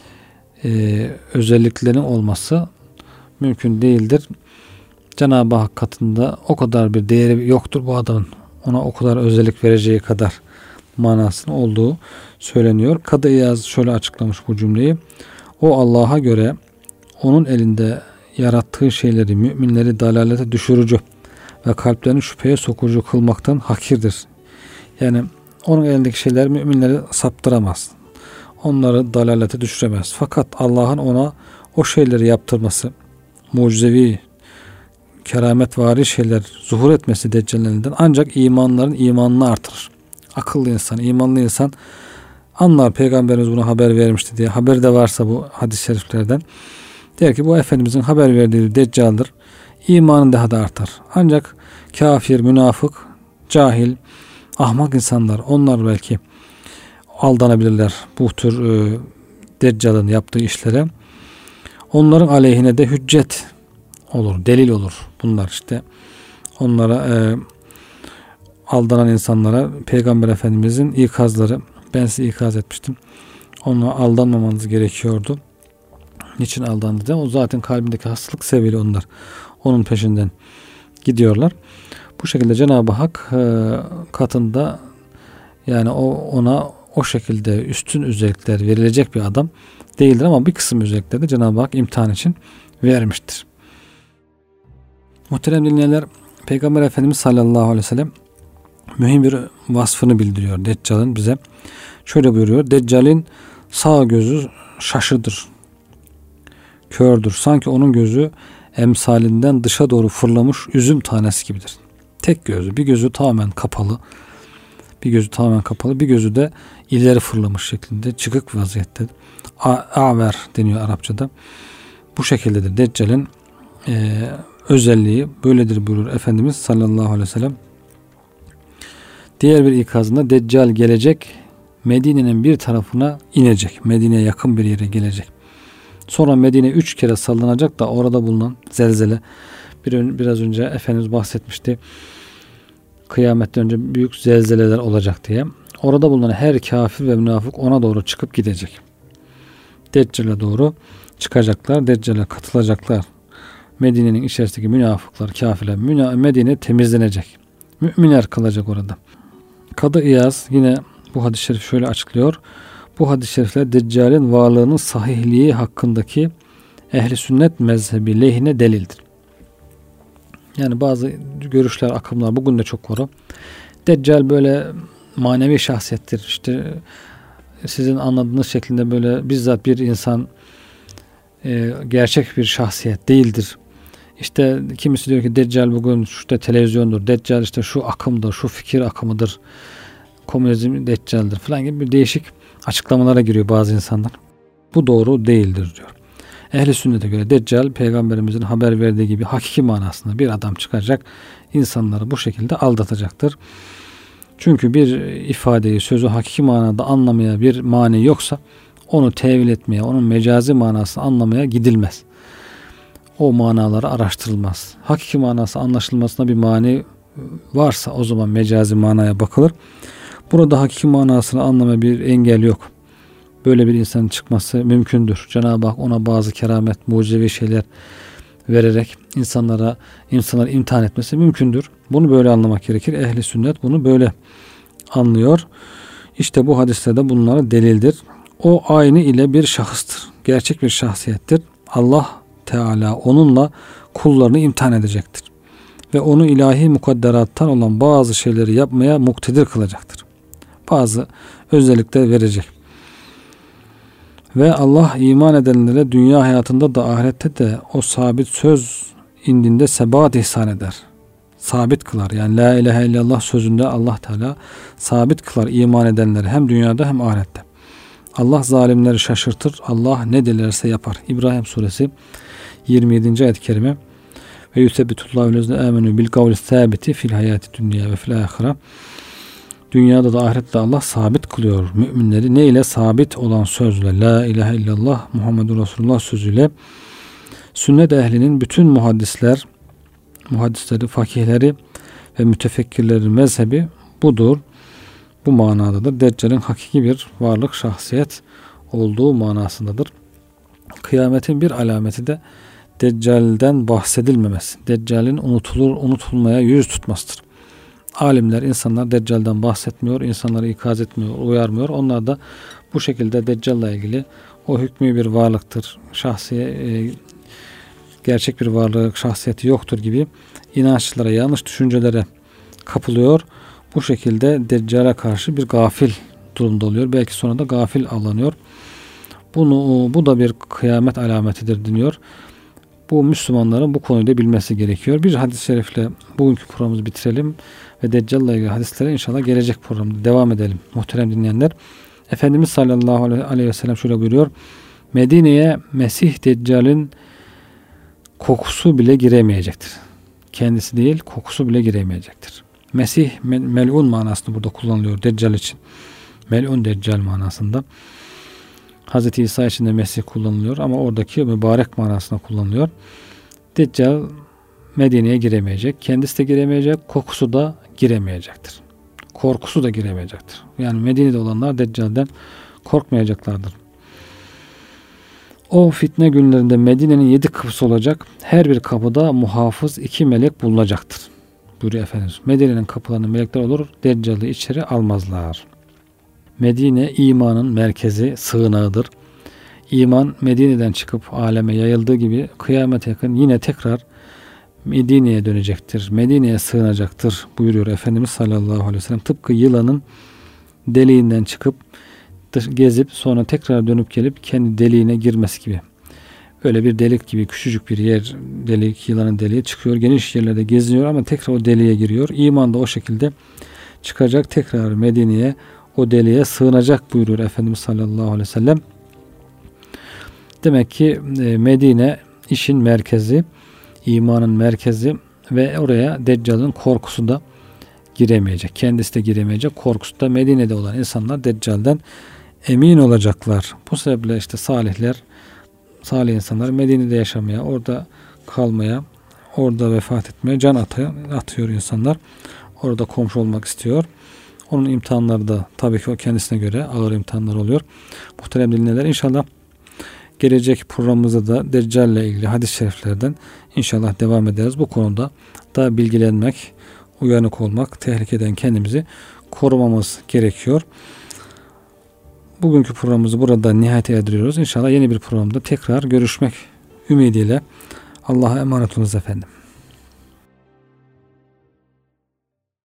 özelliklerin olması mümkün değildir. Cenab-ı Hak katında o kadar bir değeri yoktur bu adamın. Ona o kadar özellik vereceği kadar manasının olduğu söyleniyor. Kadı İyaz şöyle açıklamış bu cümleyi. O Allah'a göre onun elinde yarattığı şeyleri müminleri dalalete düşürücü ve kalplerini şüpheye sokucu kılmaktan hakirdir. Yani onun elindeki şeyler müminleri saptıramaz. Onları dalalete düşüremez. Fakat Allah'ın ona o şeyleri yaptırması, mucizevi, kerametvari şeyler zuhur etmesi Deccal'in elinden ancak imanların imanını artırır. Akıllı insan, imanlı insan anlar Peygamberimiz buna haber vermişti diye. Haber de varsa bu hadis-i şeriflerden. Der ki bu Efendimizin haber verdiği Deccal'dır. İmanın daha da artar. Ancak kafir, münafık, cahil, ahmak insanlar onlar belki aldanabilirler bu tür Deccal'ın yaptığı işlere. Onların aleyhine de hüccet olur, delil olur. Bunlar işte onlara aldanan insanlara Peygamber Efendimizin ikazları. Ben size ikaz etmiştim. Ona aldanmamanız gerekiyordu. Niçin aldandı diye. O zaten kalbindeki hastalık seviyeli onlar. Onun peşinden gidiyorlar. Bu şekilde Cenab-ı Hak katında yani ona o şekilde üstün özellikler verilecek bir adam değildir ama bir kısım özellikleri de Cenab-ı Hak imtihan için vermiştir. Muhterem dinleyenler, Peygamber Efendimiz sallallahu aleyhi ve sellem mühim bir vasfını bildiriyor Deccal'ın bize. Şöyle buyuruyor. Deccal'in sağ gözü şaşıdır. Kördür. Sanki onun gözü emsalinden dışa doğru fırlamış üzüm tanesi gibidir. Tek gözü. Bir gözü tamamen kapalı. Bir gözü tamamen kapalı, bir gözü de ileri fırlamış şeklinde çıkık vaziyette. Aver deniyor Arapçada. Bu şekildedir. Deccal'in özelliği böyledir buyurur Efendimiz sallallahu aleyhi ve sellem. Diğer bir ikazında Deccal gelecek, Medine'nin bir tarafına inecek. Medine'ye yakın bir yere gelecek. Sonra Medine 3 kere sallanacak da orada bulunan zelzele, biraz önce Efendimiz bahsetmişti. Kıyametten önce büyük zelzeleler olacak diye. Orada bulunan her kafir ve münafık ona doğru çıkıp gidecek. Deccal'e doğru çıkacaklar. Deccal'e katılacaklar. Medine'nin içerisindeki münafıklar, kafirler, Medine temizlenecek. Müminler kalacak orada. Kadı İyaz yine bu hadis-i şerif şöyle açıklıyor. Bu hadis-i şerifler Deccal'in varlığının sahihliği hakkındaki ehli sünnet mezhebi lehine delildir. Yani bazı görüşler, akımlar bugün de çok var. Deccal böyle manevi şahsiyettir. İşte sizin anladığınız şeklinde böyle bizzat bir insan, gerçek bir şahsiyet değildir. İşte kimisi diyor ki Deccal bugün işte televizyondur. Deccal işte şu akımdır, şu fikir akımıdır. Komünizm Deccal'dir falan gibi bir değişik açıklamalara giriyor bazı insanlar. Bu doğru değildir diyor. Ehl-i sünnete göre Deccal peygamberimizin haber verdiği gibi hakiki manasında bir adam çıkacak, insanları bu şekilde aldatacaktır. Çünkü bir ifadeyi, sözü hakiki manada anlamaya bir mani yoksa onu tevil etmeye, onun mecazi manasını anlamaya gidilmez. O manaları araştırılmaz. Hakiki manası anlaşılmasına bir mani varsa o zaman mecazi manaya bakılır. Burada hakiki manasını anlamaya bir engel yok. Böyle bir insanın çıkması mümkündür. Cenab-ı Hak ona bazı keramet, mucizevi şeyler vererek insanları imtihan etmesi mümkündür. Bunu böyle anlamak gerekir. Ehli sünnet bunu böyle anlıyor. İşte bu hadislerde bunlara delildir. O aynı ile bir şahıstır. Gerçek bir şahsiyettir. Allah Teala onunla kullarını imtihan edecektir. Ve onu ilahi mukadderattan olan bazı şeyleri yapmaya muktedir kılacaktır. Bazı özellikler verecek. Ve Allah iman edenlere dünya hayatında da ahirette de o sabit söz indinde sebat ihsan eder. Sabit kılar. Yani la ilahe illallah sözünde Allah Teala sabit kılar iman edenleri hem dünyada hem ahirette. Allah zalimleri şaşırtır. Allah ne dilerse yapar. İbrahim suresi 27. ayet-i kerime. Ve yusebbitullahu lezine amenu bil kavli sabiti fil hayati dünya ve fil ahire. Dünyada da ahirette Allah sabit kılıyor müminleri. Ne ile? Sabit olan sözle. La ilahe illallah Muhammedur Resulullah sözüyle. Sünnet ehlinin bütün muhaddisleri, fakihleri ve mütefekkirlerin mezhebi budur. Bu manadadır. Deccal'in hakiki bir varlık, şahsiyet olduğu manasındadır. Kıyametin bir alameti de Deccal'den bahsedilmemesi. Deccal'in unutulmaya yüz tutmasıdır. Alimler, insanlar Deccal'den bahsetmiyor, insanları ikaz etmiyor, uyarmıyor. Onlar da bu şekilde Deccal'la ilgili o hükmü bir varlıktır, gerçek bir varlık, şahsiyeti yoktur gibi inançlara, yanlış düşüncelere kapılıyor. Bu şekilde Deccal'e karşı bir gafil durumda oluyor. Belki sonra da gafil avlanıyor. Bu da bir kıyamet alametidir deniyor. Bu Müslümanların bu konuyu da bilmesi gerekiyor. Bir hadis-i şerifle bugünkü programımızı bitirelim ve Deccal'la ilgili hadislere inşallah gelecek programda devam edelim. Muhterem dinleyenler, Efendimiz sallallahu aleyhi ve sellem şöyle buyuruyor. Medine'ye Mesih Deccal'in kokusu bile giremeyecektir. Kendisi değil, kokusu bile giremeyecektir. Mesih mel'un manasında burada kullanılıyor Deccal için. Mel'un Deccal manasında. Hz. İsa için de Mesih kullanılıyor ama oradaki mübarek manasında kullanılıyor. Deccal Medine'ye giremeyecek. Kendisi de giremeyecek. Kokusu da giremeyecektir. Korkusu da giremeyecektir. Yani Medine'de olanlar Deccal'den korkmayacaklardır. O fitne günlerinde Medine'nin 7 kapısı olacak. Her bir kapıda muhafız 2 melek bulunacaktır. Buyuruyor Efendimiz. Medine'nin kapılarında melekler olur. Deccal'ı içeri almazlar. Medine imanın merkezi, sığınağıdır. İman Medine'den çıkıp aleme yayıldığı gibi kıyamete yakın yine tekrar Medine'ye dönecektir. Medine'ye sığınacaktır buyuruyor Efendimiz sallallahu aleyhi ve sellem. Tıpkı yılanın deliğinden çıkıp gezip sonra tekrar dönüp gelip kendi deliğine girmesi gibi. Öyle bir delik gibi küçücük bir yer, delik, yılanın deliği çıkıyor. Geniş yerlerde geziniyor ama tekrar o deliğe giriyor. İman da o şekilde çıkacak, tekrar Medine'ye, o deliğe sığınacak buyuruyor Efendimiz sallallahu aleyhi ve sellem. Demek ki Medine işin merkezi, imanın merkezi ve oraya Deccal'ın korkusu da giremeyecek. Kendisi de giremeyecek. Korkusu da, Medine'de olan insanlar Deccal'den emin olacaklar. Bu sebeple işte salih insanlar Medine'de yaşamaya, orada kalmaya, orada vefat etmeye can atıyor insanlar. Orada komşu olmak istiyor. Onun imtihanları da tabii ki o kendisine göre ağır imtihanlar oluyor. Muhterem dinleyenler, inşallah gelecek programımızda da Deccal ile ilgili hadis-i şeriflerden inşallah devam ederiz. Bu konuda da bilgilenmek, uyanık olmak, tehlikeden kendimizi korumamız gerekiyor. Bugünkü programımızı burada nihayete erdiriyoruz. İnşallah yeni bir programda tekrar görüşmek ümidiyle. Allah'a emanet olunuz efendim.